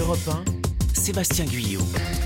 Europe 1, Sébastien Guyot.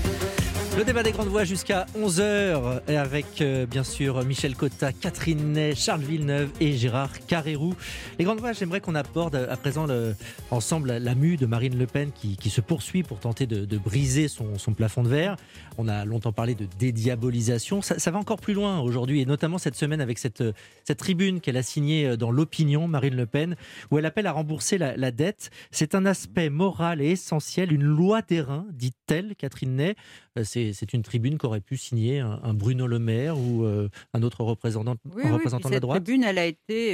Le débat des grandes voix jusqu'à 11h avec bien sûr Michel Cotta, Catherine Ney, Charles Villeneuve et Gérard Carrérou. Les grandes voix, j'aimerais qu'on aborde à présent ensemble la mue de Marine Le Pen qui se poursuit pour tenter de briser son plafond de verre. On a longtemps parlé de dédiabolisation. Ça va encore plus loin aujourd'hui et notamment cette semaine avec cette tribune qu'elle a signée dans l'Opinion, Marine Le Pen, où elle appelle à rembourser la dette. C'est un aspect moral et essentiel, une loi d'airain, dit-elle, Catherine Ney. C'est une tribune qu'aurait pu signer un Bruno Le Maire ou un autre représentant de la droite. Cette tribune, elle a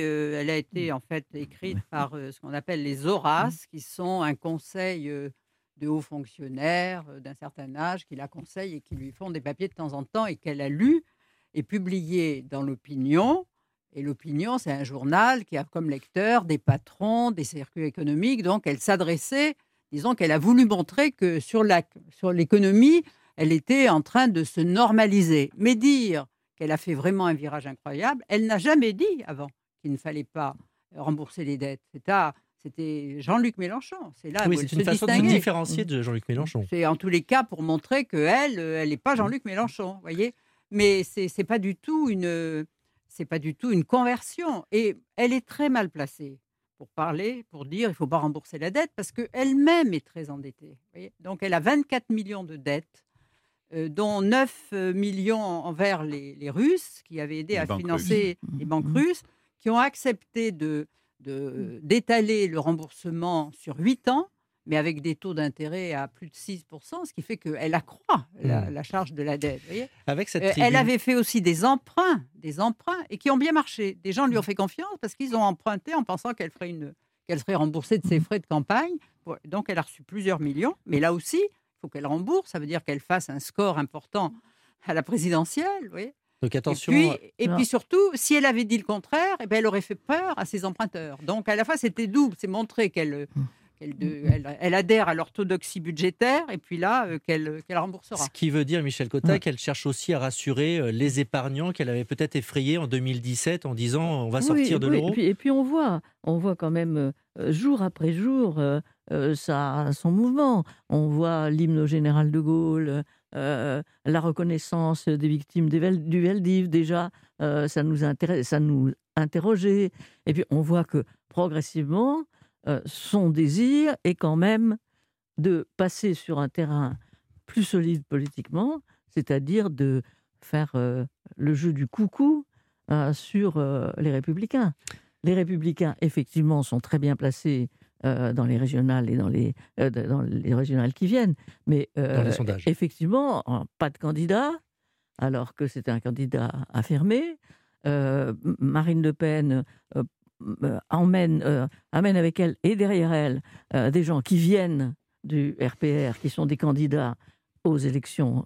été en fait écrite par ce qu'on appelle les Horaces, qui sont un conseil de hauts fonctionnaires d'un certain âge qui la conseillent et qui lui font des papiers de temps en temps et qu'elle a lu et publié dans l'Opinion. Et l'Opinion, c'est un journal qui a comme lecteur des patrons, des circuits économiques. Donc, elle s'adressait, disons qu'elle a voulu montrer que sur l'économie, elle était en train de se normaliser. Mais dire qu'elle a fait vraiment un virage incroyable, elle n'a jamais dit avant qu'il ne fallait pas rembourser les dettes. C'était Jean-Luc Mélenchon. C'est là où c'est elle une se façon de se distinguait. différencier de Jean-Luc Mélenchon. C'est en tous les cas pour montrer qu'elle n'est pas Jean-Luc Mélenchon, voyez. Mais c'est pas du tout une conversion. Et elle est très mal placée pour dire il ne faut pas rembourser la dette parce qu'elle-même est très endettée. Voyez. Donc elle a 24 millions de dettes, dont 9 millions envers les Russes qui avaient aidé à financer les banques russes, qui ont accepté d'étaler le remboursement sur 8 ans, mais avec des taux d'intérêt à plus de 6%, ce qui fait qu'elle accroît la charge de la dette. Voyez. Avec cette tribune... Elle avait fait aussi des emprunts, et qui ont bien marché. Des gens lui ont fait confiance parce qu'ils ont emprunté en pensant qu'elle serait remboursée de ses frais de campagne. Donc elle a reçu plusieurs millions, mais là aussi, il faut qu'elle rembourse. Ça veut dire qu'elle fasse un score important à la présidentielle. Vous voyez. Donc attention. Et puis surtout, si elle avait dit le contraire, elle aurait fait peur à ses emprunteurs. Donc à la fois, c'était double. C'est montrer qu'elle adhère à l'orthodoxie budgétaire et puis là, qu'elle remboursera. Ce qui veut dire, Michel Cotta, qu'elle cherche aussi à rassurer les épargnants qu'elle avait peut-être effrayés en 2017 en disant on va sortir de l'euro. Et puis on voit quand même jour après jour son mouvement. On voit l'hymne au général de Gaulle, la reconnaissance des victimes du Veldiv, déjà, ça nous interrogeait. Et puis on voit que progressivement, son désir est quand même de passer sur un terrain plus solide politiquement, c'est-à-dire de faire le jeu du coucou sur les Républicains. Les Républicains, effectivement, sont très bien placés dans les régionales et dans les régionales qui viennent, mais dans les sondages. Effectivement, pas de candidat, alors que c'est un candidat affirmé. Marine Le Pen amène avec elle et derrière elle des gens qui viennent du RPR, qui sont des candidats aux élections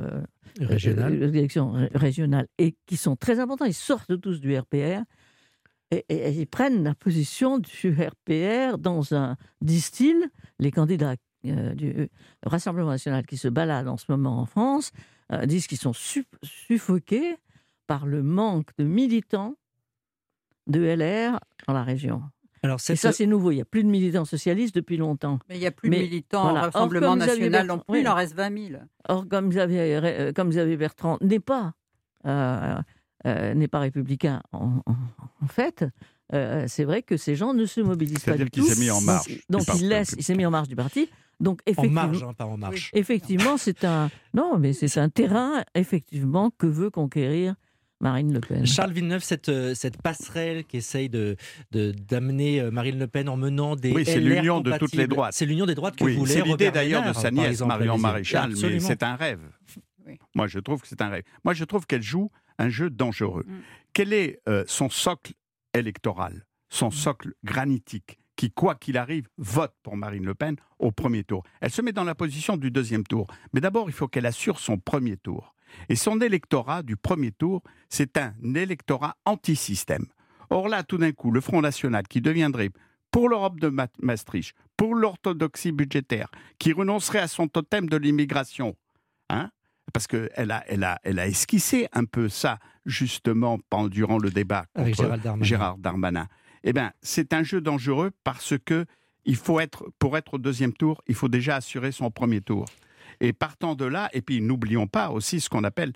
régionales et qui sont très importants. Ils sortent tous du RPR et ils prennent la position du RPR disent-ils, les candidats du Rassemblement national qui se baladent en ce moment en France, disent qu'ils sont suffoqués par le manque de militants de LR dans la région. Alors, et ça, c'est nouveau. Il n'y a plus de militants socialistes depuis longtemps. Mais il n'y a plus de militants au Rassemblement national non plus. Il en reste 20 000. Or, comme Xavier Bertrand n'est pas républicain, en fait, c'est vrai que ces gens ne se mobilisent pas du tout. C'est-à-dire qu'il s'est mis en marche. Donc, il s'est mis en marche du parti. Donc, effectivement, en marge, pas en marche. Oui. Effectivement, c'est un terrain, effectivement, que veut conquérir Marine Le Pen. Charles Villeneuve, cette passerelle qui essaye d'amener Marine Le Pen en menant des c'est LR l'union compatibles. de toutes les droites. C'est l'union des droites que voulait c'est l'idée Robert d'ailleurs Ménard, de sa nièce, Marion Maréchal, Absolument. mais c'est un rêve. Oui. Moi, je trouve que c'est un rêve. Moi, je trouve qu'elle joue un jeu dangereux. Quel est son socle électoral, son socle granitique, qui, quoi qu'il arrive, vote pour Marine Le Pen au premier tour? Elle se met dans la position du deuxième tour. Mais d'abord, il faut qu'elle assure son premier tour. Et son électorat du premier tour, c'est un électorat anti-système. Or là, tout d'un coup, le Front National qui deviendrait pour l'Europe de Maastricht, pour l'orthodoxie budgétaire, qui renoncerait à son totem de l'immigration, parce qu'elle a esquissé un peu ça, justement, durant le débat avec contre Gérard Darmanin. Eh bien, c'est un jeu dangereux parce que pour être au deuxième tour, il faut déjà assurer son premier tour. Et partant de là, et puis n'oublions pas aussi ce qu'on appelle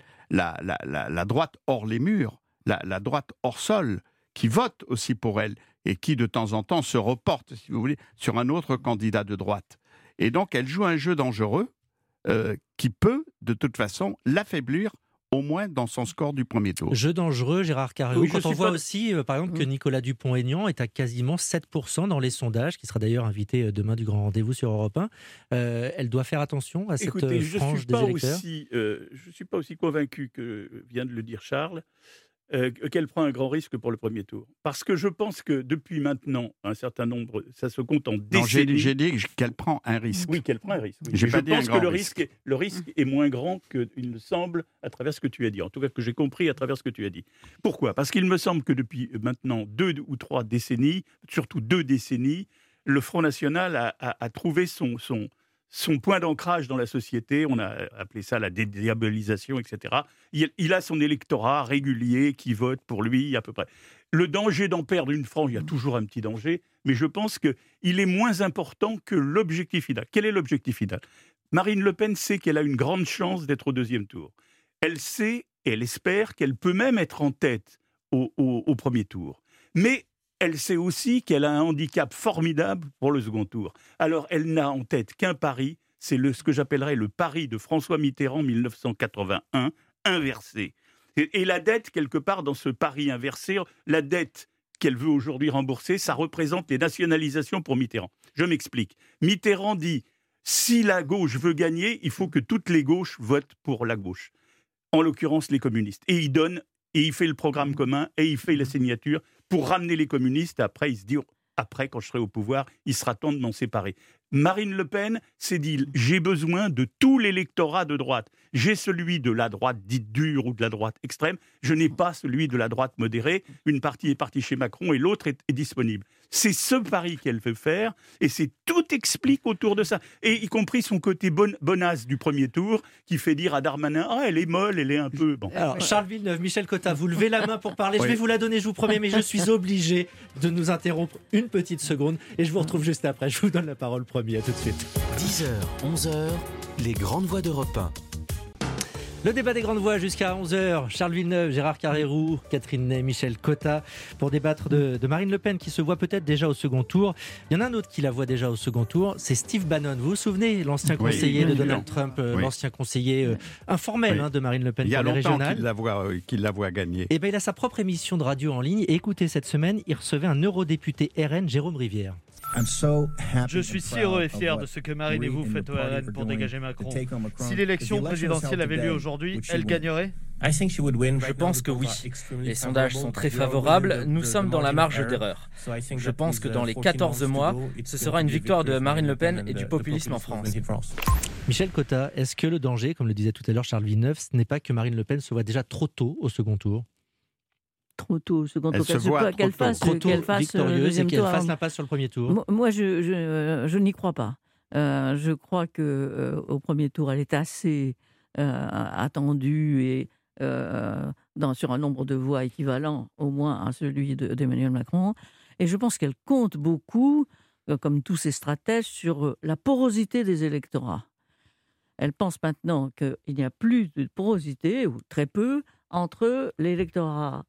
la droite hors les murs, la droite hors sol, qui vote aussi pour elle et qui de temps en temps se reporte, si vous voulez, sur un autre candidat de droite. Et donc elle joue un jeu dangereux qui peut de toute façon l'affaiblir au moins dans son score du premier tour. Jeu dangereux, Gérard Carrérou, Oui, quand on voit aussi, par exemple, que Nicolas Dupont-Aignan est à quasiment 7% dans les sondages, qui sera d'ailleurs invité demain du Grand Rendez-vous sur Europe 1. Elle doit faire attention à cette frange des électeurs. Je ne suis pas aussi convaincu que vient de le dire Charles, qu'elle prend un grand risque pour le premier tour. Parce que je pense que depuis maintenant, un certain nombre, ça se compte en décennies. Non, j'ai dit qu'elle prend un risque. Oui, qu'elle prend un risque. Oui. J'ai pas dit un pense grand que risque. le risque est moins grand qu'il ne semble à travers ce que tu as dit. En tout cas, que j'ai compris à travers ce que tu as dit. Pourquoi ? Parce qu'il me semble que depuis maintenant 2 ou 3 décennies, surtout 2 décennies, le Front National a trouvé son point d'ancrage dans la société, on a appelé ça la dédiabolisation, etc. Il a son électorat régulier qui vote pour lui à peu près. Le danger d'en perdre une frange, il y a toujours un petit danger, mais je pense qu'il est moins important que l'objectif final. Quel est l'objectif final ? Marine Le Pen sait qu'elle a une grande chance d'être au deuxième tour. Elle sait et elle espère qu'elle peut même être en tête au premier tour. Mais elle sait aussi qu'elle a un handicap formidable pour le second tour. Alors, elle n'a en tête qu'un pari, c'est ce que j'appellerais le pari de François Mitterrand 1981, inversé. Et la dette, quelque part, dans ce pari inversé, la dette qu'elle veut aujourd'hui rembourser, ça représente les nationalisations pour Mitterrand. Je m'explique. Mitterrand dit, si la gauche veut gagner, il faut que toutes les gauches votent pour la gauche. En l'occurrence, les communistes. Et il donne, et il fait le programme commun, et il fait la signature pour ramener les communistes. Après, il se dit, après, quand je serai au pouvoir, il sera temps de m'en séparer. Marine Le Pen s'est dit, j'ai besoin de tout l'électorat de droite. J'ai celui de la droite dite dure ou de la droite extrême. Je n'ai pas celui de la droite modérée. Une partie est partie chez Macron et l'autre est disponible. C'est ce pari qu'elle veut faire et c'est tout explique autour de ça. Et y compris son côté bonasse du premier tour qui fait dire à Darmanin, ah, elle est molle, elle est un peu... Bon. Alors, Charles Villeneuve, Michel Cotta, vous levez la main pour parler. Oui. Je vais vous la donner, je vous promets, mais je suis obligé de nous interrompre une petite seconde et je vous retrouve juste après. Je vous donne la parole premier. À tout de suite. 10h, 11h, les grandes voix d'Europe 1. Le débat des grandes voix jusqu'à 11h. Charles Villeneuve, Gérard Carrérou, Catherine Ney, Michel Cotta pour débattre de Marine Le Pen qui se voit peut-être déjà au second tour. Il y en a un autre qui la voit déjà au second tour, c'est Steve Bannon. Vous vous souvenez, l'ancien conseiller de Donald Trump, l'ancien conseiller informel de Marine Le Pen pour les régionales. Il y a longtemps qu'il la voit gagner. Et ben, il a sa propre émission de radio en ligne. Et écoutez, cette semaine, il recevait un eurodéputé RN, Jérôme Rivière. Je suis si heureux et fier de ce que Marine et vous faites au RN pour dégager Macron. Si l'élection présidentielle avait lieu aujourd'hui, elle gagnerait ? Je pense que oui. Les sondages sont très favorables. Nous sommes dans la marge d'erreur. Je pense que dans les 14 mois, ce sera une victoire de Marine Le Pen et du populisme en France. Michel Cotta, est-ce que le danger, comme le disait tout à l'heure Charles Villeneuve, ce n'est pas que Marine Le Pen se voit déjà trop tôt au second tour ? Trop tôt au second Elle tour. se voit Qu'elle fasse victorieuse deuxième et qu'elle tour. fasse l'impasse sur le premier tour. Moi, je n'y crois pas. Je crois que au premier tour, elle est assez attendue et sur un nombre de voix équivalent au moins à celui d'Emmanuel Macron. Et je pense qu'elle compte beaucoup, comme tous ses stratèges, sur la porosité des électorats. Elle pense maintenant qu'il n'y a plus de porosité, ou très peu, entre l'électorat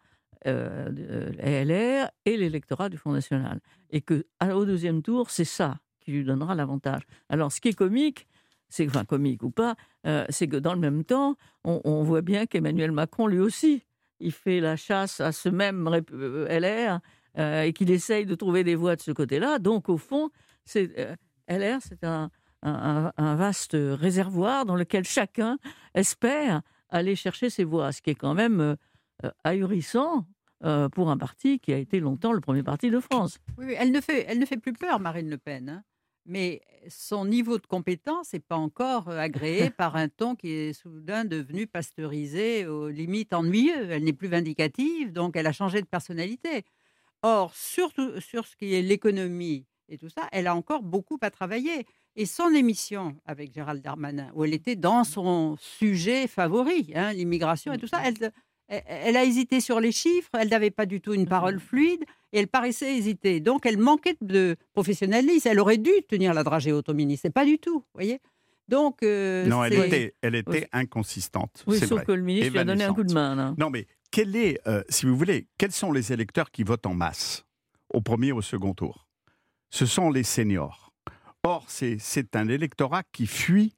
LR et l'électorat du Front National. Et qu'au deuxième tour, c'est ça qui lui donnera l'avantage. Alors, ce qui est comique, comique ou pas, c'est que dans le même temps, on voit bien qu'Emmanuel Macron, lui aussi, il fait la chasse à ce même LR et qu'il essaye de trouver des voix de ce côté-là. Donc, au fond, LR, c'est un vaste réservoir dans lequel chacun espère aller chercher ses voix, ce qui est quand même ahurissant pour un parti qui a été longtemps le premier parti de France. Oui, elle ne fait plus peur, Marine Le Pen, hein. Mais son niveau de compétence n'est pas encore agréé par un ton qui est soudain devenu pasteurisé, aux limites ennuyeux. Elle n'est plus vindicative, donc elle a changé de personnalité. Or, surtout sur ce qui est l'économie et tout ça, elle a encore beaucoup à travailler. Et son émission avec Gérald Darmanin, où elle était dans son sujet favori, l'immigration et tout ça, elle a hésité sur les chiffres, elle n'avait pas du tout une parole fluide et elle paraissait hésiter. Donc, elle manquait de professionnalisme. Elle aurait dû tenir la dragée auto-ministre. C'est pas du tout, vous voyez. Donc, non, elle était inconsistante. Oui, c'est sauf vrai. que le ministre lui a donné un coup de main. Là. Non, mais si vous voulez, quels sont les électeurs qui votent en masse au premier ou au second tour? Ce sont les seniors. Or, c'est un électorat qui fuit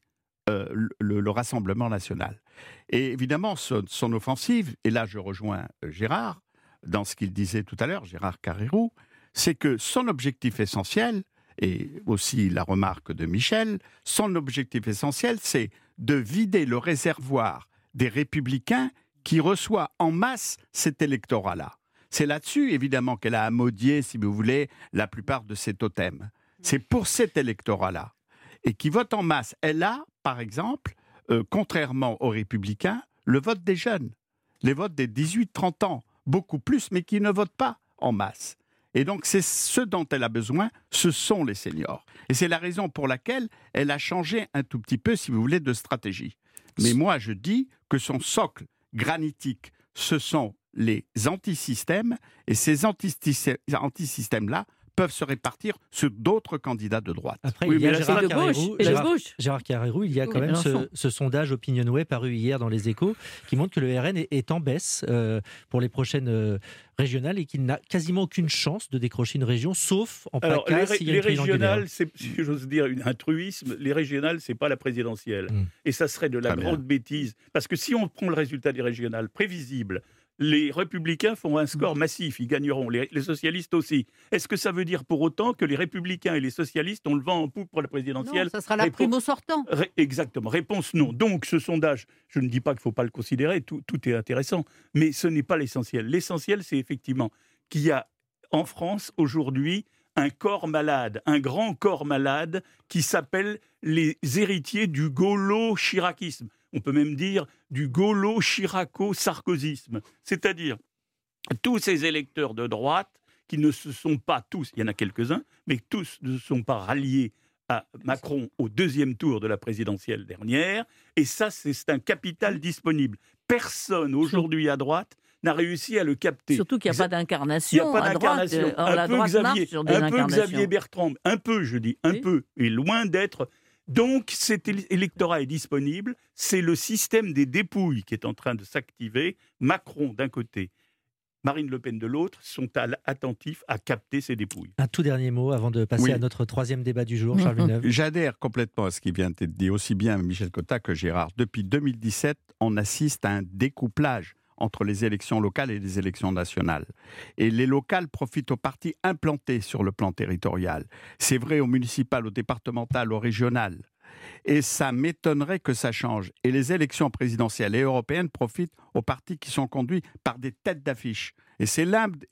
le Rassemblement national. Et évidemment, son offensive, et là je rejoins Gérard, dans ce qu'il disait tout à l'heure, Gérard Carrérou, c'est que son objectif essentiel, et aussi la remarque de Michel, son objectif essentiel, c'est de vider le réservoir des Républicains qui reçoit en masse cet électorat-là. C'est là-dessus, évidemment, qu'elle a amodié, si vous voulez, la plupart de ses totems. C'est pour cet électorat-là. Et qui vote en masse. Elle a, par exemple, contrairement aux Républicains, le vote des jeunes. Les votes des 18-30 ans, beaucoup plus, mais qui ne votent pas en masse. Et donc, c'est ce dont elle a besoin, ce sont les seniors. Et c'est la raison pour laquelle elle a changé un tout petit peu, si vous voulez, de stratégie. Mais moi, je dis que son socle granitique, ce sont les antisystèmes, et ces antisystèmes-là peuvent se répartir sur d'autres candidats de droite. Après, il y a Gérard Carrérou, il y a quand même ce sondage Opinionway paru hier dans Les Échos qui montre que le RN est en baisse pour les prochaines régionales et qu'il n'a quasiment aucune chance de décrocher une région, sauf en PACA s'il y a une régionales, c'est, si j'ose dire, un truisme. Les régionales, c'est pas la présidentielle. Et ça serait de la grande bêtise. Parce que si on prend le résultat des régionales prévisible, les Républicains font un score massif, ils gagneront, les socialistes aussi. Est-ce que ça veut dire pour autant que les Républicains et les socialistes ont le vent en poupe pour la présidentielle? Non, ça sera la prime au sortant. Exactement, réponse non. Donc ce sondage, je ne dis pas qu'il ne faut pas le considérer, tout est intéressant, mais ce n'est pas l'essentiel. L'essentiel, c'est effectivement qu'il y a en France aujourd'hui un corps malade, un grand corps malade qui s'appelle les héritiers du gaulo-chiracisme. On peut même dire du gaulo-chiraco-sarkozysme. C'est-à-dire tous ces électeurs de droite qui ne se sont pas tous, il y en a quelques-uns, mais tous ne se sont pas ralliés à Macron au deuxième tour de la présidentielle dernière. Et ça, c'est un capital disponible. Personne aujourd'hui à droite n'a réussi à le capter. Surtout qu'il n'y a pas d'incarnation à droite. Or, la droite marche sur des incarnations. Un peu Xavier Bertrand, un peu, je dis, un peu, et loin d'être... Donc, cet électorat est disponible. C'est le système des dépouilles qui est en train de s'activer. Macron, d'un côté, Marine Le Pen, de l'autre, sont attentifs à capter ces dépouilles. Un tout dernier mot avant de passer à notre troisième débat du jour, Charles Villeneuve. J'adhère complètement à ce qui vient d'être dit, aussi bien Michel Cotta que Gérard. Depuis 2017, on assiste à un découplage entre les élections locales et les élections nationales. Et les locales profitent aux partis implantés sur le plan territorial. C'est vrai au municipal, au départemental, au régional. Et ça m'étonnerait que ça change. Et les élections présidentielles et européennes profitent aux partis qui sont conduits par des têtes d'affiche. Et c'est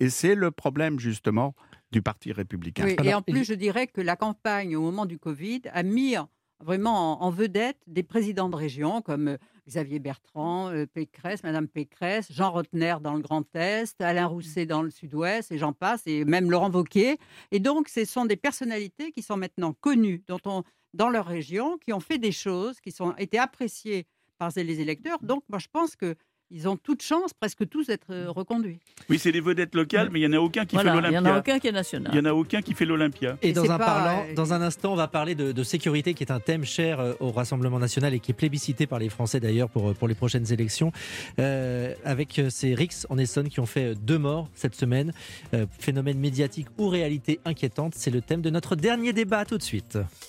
le problème, justement, du Parti républicain. Oui, et en plus, je dirais que la campagne, au moment du Covid, a mis vraiment en vedette des présidents de région comme Xavier Bertrand, Pécresse, Madame Pécresse, Jean Rotner dans le Grand Est, Alain Rousset dans le Sud-Ouest, et j'en passe, et même Laurent Wauquiez. Et donc, ce sont des personnalités qui sont maintenant connues dans leur région, qui ont fait des choses, qui ont été appréciées par les électeurs. Donc, moi, je pense qu'ils ont toute chance, presque tous, d'être reconduits. Oui, c'est des vedettes locales, mais il n'y en a aucun qui fait l'Olympia. Il n'y en a aucun qui est national. Il n'y en a aucun qui fait l'Olympia. Et dans un instant, on va parler de sécurité, qui est un thème cher au Rassemblement national et qui est plébiscité par les Français d'ailleurs pour les prochaines élections. Avec ces rixes en Essonne qui ont fait 2 morts cette semaine. Phénomène médiatique ou réalité inquiétante, c'est le thème de notre dernier débat. À tout de suite.